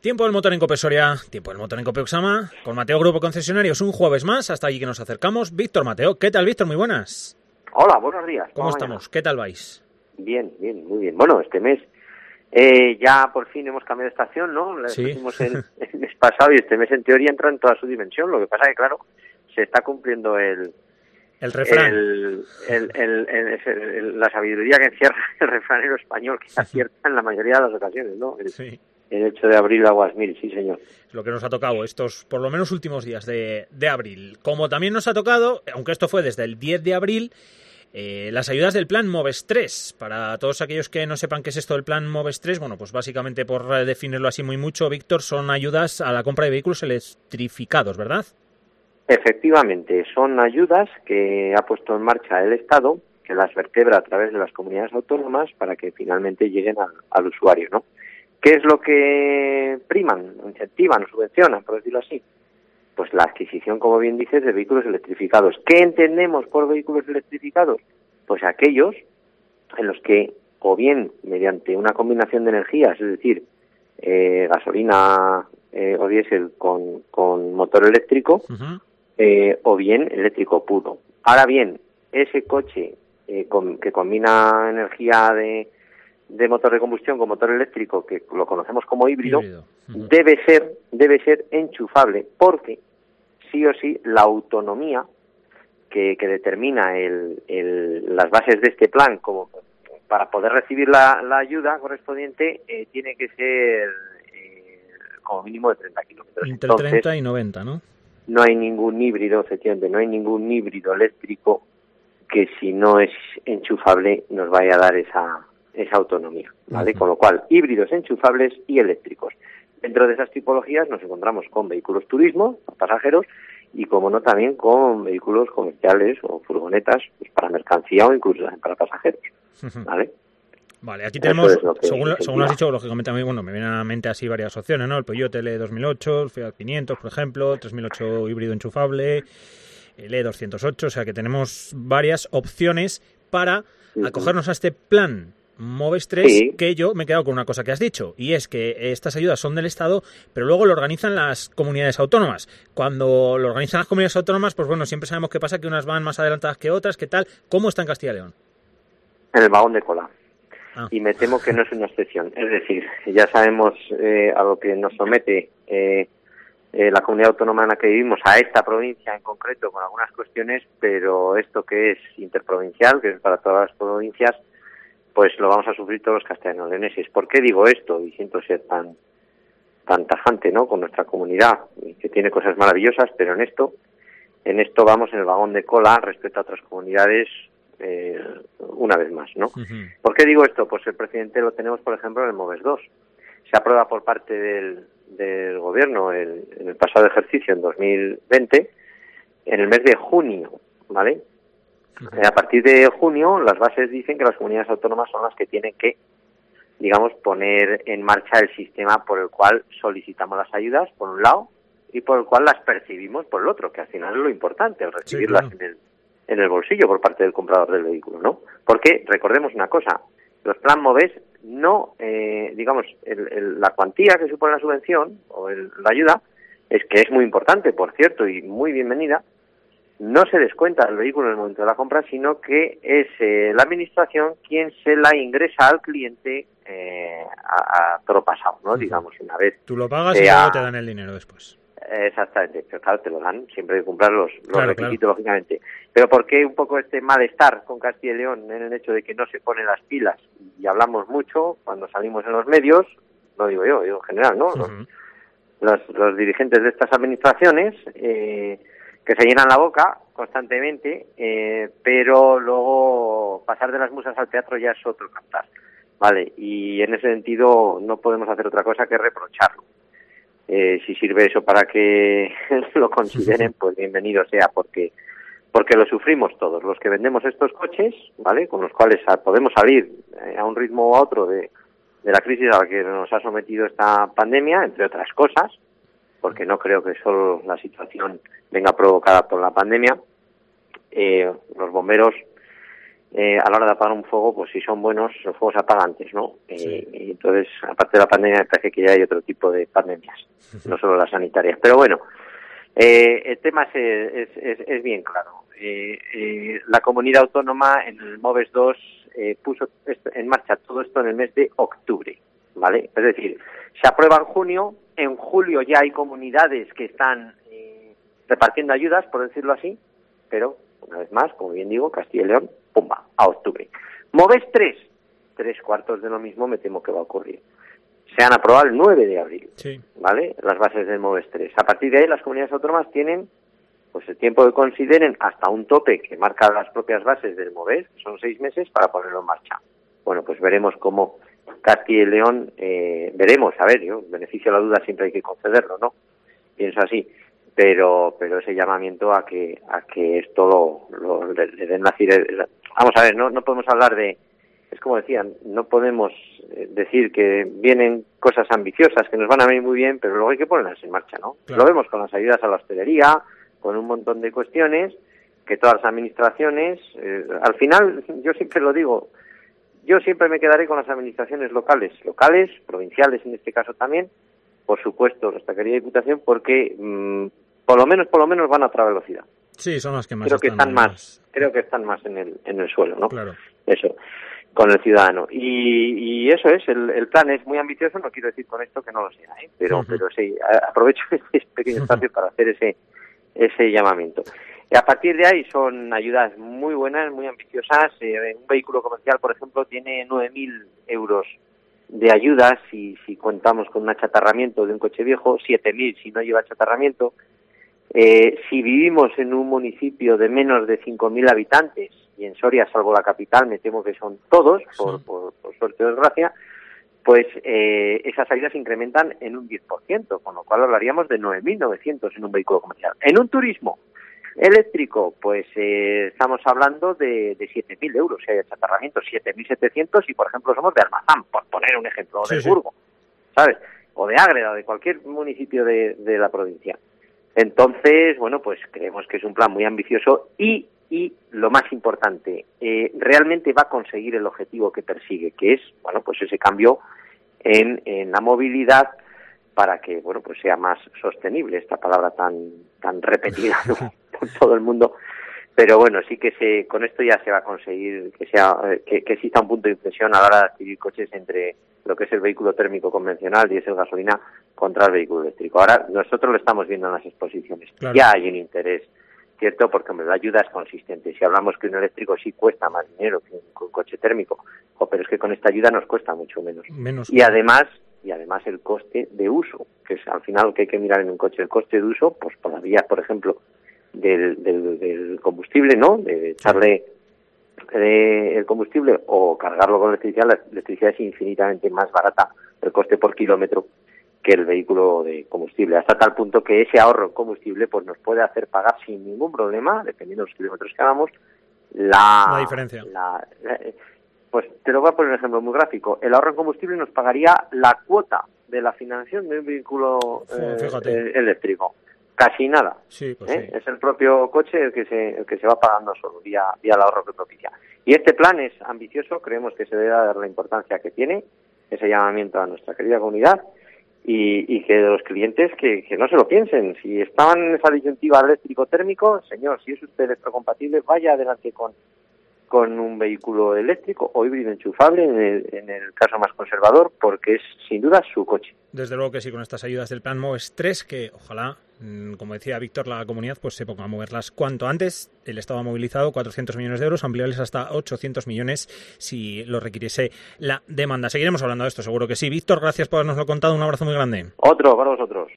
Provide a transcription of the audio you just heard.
Tiempo del motor en Cope Soria, tiempo del motor en Cope Oxama, con Mateo Grupo Concesionarios, un jueves más, hasta allí que nos acercamos. Víctor, Mateo, ¿qué tal, Víctor? Muy buenas. Hola, buenos días. ¿Cómo estamos? ¿Qué tal vais? Bien, muy bien. Bueno, este mes ya por fin hemos cambiado de estación, ¿no? La hicimos el mes pasado y este mes en teoría entra en toda su dimensión. Lo que pasa es que, claro, se está cumpliendo el refrán. La sabiduría que encierra el refranero español, que acierta en la mayoría de las ocasiones, ¿no? El 8 de abril, aguas mil, sí señor. Es lo que nos ha tocado estos, por lo menos, últimos días de abril. Como también nos ha tocado, aunque esto fue desde el 10 de abril, las ayudas del plan Moves 3. Para todos aquellos que no sepan qué es esto del plan Moves 3, bueno, pues básicamente, por definirlo así muy mucho, Víctor, son ayudas a la compra de vehículos electrificados, ¿verdad? Efectivamente, son ayudas que ha puesto en marcha el Estado, que las vertebra a través de las comunidades autónomas para que finalmente lleguen al usuario, ¿no? ¿Qué es lo que priman, incentivan o subvencionan, por decirlo así? Pues la adquisición, como bien dices, de vehículos electrificados. ¿Qué entendemos por vehículos electrificados? Pues aquellos en los que, o bien mediante una combinación de energías, es decir, gasolina o diésel con motor eléctrico, o bien eléctrico puro. Ahora bien, ese coche que combina energía de motor de combustión con motor eléctrico, que lo conocemos como híbrido. debe ser enchufable, porque sí o sí la autonomía que determina las bases de este plan como para poder recibir la ayuda correspondiente tiene que ser como mínimo de 30 kilómetros. Entre 30 y 90, ¿no? No hay ningún híbrido, efectivamente, no hay ningún híbrido eléctrico que si no es enchufable nos vaya a dar esa autonomía, ¿vale? Con lo cual, híbridos enchufables y eléctricos. Dentro de esas tipologías nos encontramos con vehículos turismo, pasajeros, y como no también con vehículos comerciales o furgonetas pues para mercancía o incluso para pasajeros, ¿vale? Vale, aquí tenemos, según has dicho, lógicamente a mí, bueno, me vienen a la mente así varias opciones, ¿no? El Peugeot L2008, el Fiat 500, por ejemplo, 3008 híbrido enchufable, el E208, o sea que tenemos varias opciones para acogernos a este plan Moves 3, que yo me he quedado con una cosa que has dicho, y es que estas ayudas son del Estado, pero luego lo organizan las comunidades autónomas. Cuando lo organizan las comunidades autónomas, pues bueno, siempre sabemos qué pasa, que unas van más adelantadas que otras, ¿qué tal? ¿Cómo está en Castilla y León? En el vagón de cola. Y me temo que no es una excepción. Es decir, ya sabemos a lo que nos somete la comunidad autónoma en la que vivimos, a esta provincia en concreto, con algunas cuestiones, pero esto que es interprovincial, que es para todas las provincias, pues lo vamos a sufrir todos los castellano-leoneses. ¿Por qué digo esto? Y siento ser tan tajante, ¿no?, con nuestra comunidad, que tiene cosas maravillosas, pero en esto vamos en el vagón de cola respecto a otras comunidades, una vez más, ¿no? ¿Por qué digo esto? Pues el precedente lo tenemos, por ejemplo, en el Moves 2. Se aprueba por parte del Gobierno en el pasado ejercicio, en 2020, en el mes de junio, ¿vale? A partir de junio, las bases dicen que las comunidades autónomas son las que tienen que, digamos, poner en marcha el sistema por el cual solicitamos las ayudas, por un lado, y por el cual las percibimos por el otro, que al final es lo importante, el recibirlas en el bolsillo por parte del comprador del vehículo, ¿no? Porque, recordemos una cosa, los plan Moves no, digamos, la cuantía que supone la subvención o la ayuda, es que es muy importante, por cierto, y muy bienvenida, no se descuenta del vehículo en el momento de la compra, sino que es la administración quien se la ingresa al cliente a toro pasado, ¿no? Digamos, una vez. Tú lo pagas y luego te dan el dinero después. Exactamente, pero claro, te lo dan, siempre hay que cumplir los requisitos, lógicamente. Pero ¿por qué un poco este malestar con Castilla y León en el hecho de que no se ponen las pilas? Y hablamos mucho cuando salimos en los medios, no digo yo en general, ¿no? Los dirigentes de estas administraciones, que se llenan la boca constantemente, pero luego pasar de las musas al teatro ya es otro cantar, ¿vale? Y en ese sentido no podemos hacer otra cosa que reprocharlo. Si sirve eso para que lo consideren, pues bienvenido sea, porque lo sufrimos todos, los que vendemos estos coches, ¿vale?, con los cuales podemos salir a un ritmo u otro de la crisis a la que nos ha sometido esta pandemia, entre otras cosas, porque no creo que solo la situación venga provocada por la pandemia. Los bomberos a la hora de apagar un fuego, pues si son buenos, los fuegos apagantes, ¿no? Y entonces, aparte de la pandemia, me parece que ya hay otro tipo de pandemias, no solo las sanitarias. Pero bueno, el tema es bien claro. La comunidad autónoma en el MOVES 2 puso en marcha todo esto en el mes de octubre, ¿vale? Es decir, se aprueba en julio ya hay comunidades que están repartiendo ayudas, por decirlo así, pero, una vez más, como bien digo, Castilla y León, ¡pumba!, a octubre. MOVES 3, 3/4 de lo mismo me temo que va a ocurrir. Se han aprobado el 9 de abril, ¿vale?, las bases del MOVES 3. A partir de ahí, las comunidades autónomas tienen pues el tiempo que consideren hasta un tope que marcan las propias bases del MOVES, que son 6 meses, para ponerlo en marcha. Bueno, pues veremos cómo Castilla y León, a ver, yo, beneficio a la duda siempre hay que concederlo, ¿no? Pienso así, pero ese llamamiento a que esto le den la vamos a ver, no podemos hablar de, es como decían, no podemos decir que vienen cosas ambiciosas que nos van a venir muy bien, pero luego hay que ponerlas en marcha, ¿no? Claro. Lo vemos con las ayudas a la hostelería, con un montón de cuestiones que todas las administraciones, al final, yo siempre lo digo, yo siempre me quedaré con las administraciones locales, provinciales en este caso también, por supuesto, nuestra querida Diputación, porque por lo menos van a otra velocidad. Sí, son las que más creo que están más en el suelo, ¿no? Claro. Eso, con el ciudadano. Y eso es, el plan es muy ambicioso, no quiero decir con esto que no lo sea, pero sí, aprovecho este pequeño espacio para hacer ese llamamiento. Y a partir de ahí son ayudas muy buenas, muy ambiciosas. Un vehículo comercial, por ejemplo, tiene 9.000 euros de ayudas si contamos con un achatarramiento de un coche viejo, 7.000 si no lleva achatarramiento. Si vivimos en un municipio de menos de 5.000 habitantes, y en Soria, salvo la capital, me temo que son todos, por suerte o desgracia, pues esas ayudas se incrementan en un 10%, con lo cual hablaríamos de 9.900 en un vehículo comercial. En un turismo eléctrico, pues estamos hablando de 7.000 euros si hay achatarramiento, 7.700 si, por ejemplo, somos de Almazán, por poner un ejemplo, o de Burgo, ¿sabes? O de Ágreda, o de cualquier municipio de la provincia. Entonces, bueno, pues creemos que es un plan muy ambicioso y lo más importante, realmente va a conseguir el objetivo que persigue, que es, bueno, pues ese cambio en la movilidad para que, bueno, pues sea más sostenible, esta palabra tan repetida, ¿no?, por todo el mundo. Pero bueno, sí que con esto ya se va a conseguir que exista un punto de inflexión a la hora de adquirir coches entre lo que es el vehículo térmico convencional, diésel, gasolina, contra el vehículo eléctrico. Ahora, nosotros lo estamos viendo en las exposiciones. Claro. Ya hay un interés, ¿cierto? Porque hombre, la ayuda es consistente. Si hablamos que un eléctrico sí cuesta más dinero que un coche térmico, pero es que con esta ayuda nos cuesta mucho menos. Y además el coste de uso, que es al final lo que hay que mirar en un coche, el coste de uso, pues por las vías, por ejemplo, del combustible, ¿no?, de echarle el combustible o cargarlo con electricidad. La electricidad es infinitamente más barata, el coste por kilómetro, que el vehículo de combustible, hasta tal punto que ese ahorro en combustible pues nos puede hacer pagar sin ningún problema, dependiendo de los kilómetros que hagamos, la diferencia. Pues te lo voy a poner un ejemplo muy gráfico. El ahorro en combustible nos pagaría la cuota de la financiación de un vehículo eléctrico. Casi nada. Sí, pues sí. Es el propio coche el que se va pagando solo vía el ahorro que propicia. Y este plan es ambicioso, creemos que se debe dar la importancia que tiene, ese llamamiento a nuestra querida comunidad, y que de los clientes que no se lo piensen. Si estaban en esa disyuntiva eléctrico-térmico, señor, si es usted electrocompatible, vaya adelante con un vehículo eléctrico o híbrido enchufable en el caso más conservador, porque es sin duda su coche. Desde luego que sí, con estas ayudas del plan MOVES 3, que ojalá, como decía Víctor, la comunidad pues se ponga a moverlas cuanto antes. El Estado ha movilizado 400 millones de euros, ampliables hasta 800 millones si lo requiriese la demanda. Seguiremos hablando de esto, seguro que sí. Víctor, gracias por habernoslo contado. Un abrazo muy grande. Otro para vosotros.